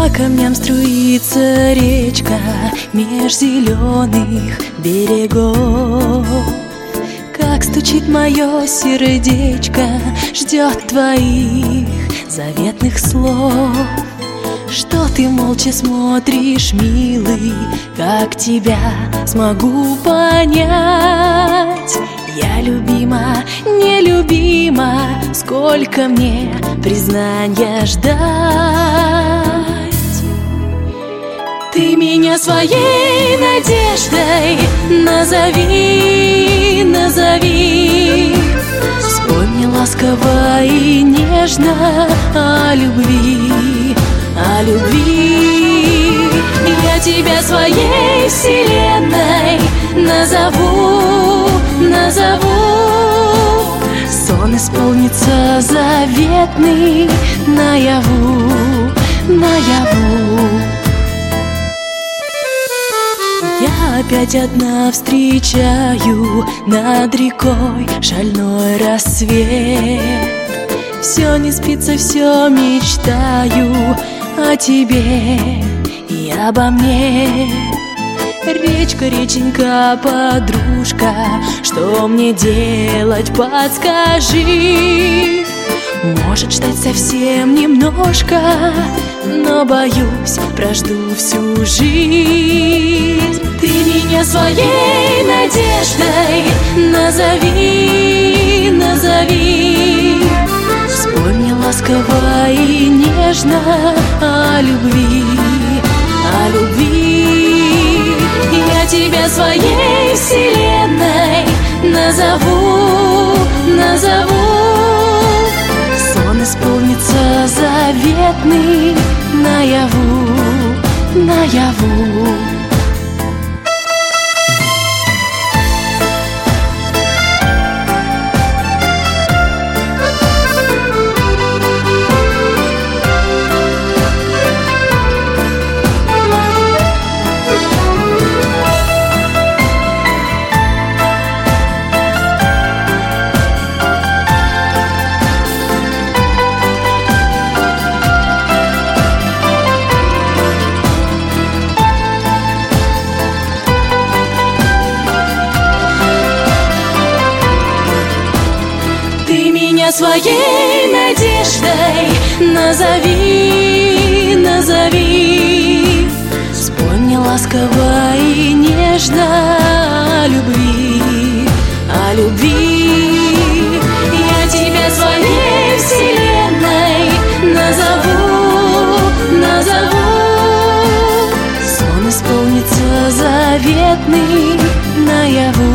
По камням струится речка меж зеленых берегов. Как стучит мое сердечко, ждет твоих заветных слов. Что ты молча смотришь, милый, как тебя смогу понять? Я любима, нелюбима, сколько мне признания ждать? Ты меня своей надеждой назови, назови. Вспомни ласково и нежно о любви, о любви. Я тебя своей вселенной назову, назову. Сон исполнится заветный наяву, наяву. Я опять одна встречаю над рекой шальной рассвет. Все не спится, все мечтаю о тебе и обо мне. Речка, реченька, подружка, что мне делать, подскажи. Может, ждать совсем немножко, но боюсь, прожду всю жизнь. Ты меня своей надеждой назови, назови. Вспомни ласково и нежно о любви, о любви. Я тебя своей вселенной назову, назову. Сон исполнится заветный наяву, наяву. Своей надеждой назови, назови. Вспомни ласково и нежно о любви, о любви. Я тебя своей вселенной назову, назову. Сон исполнится заветный наяву,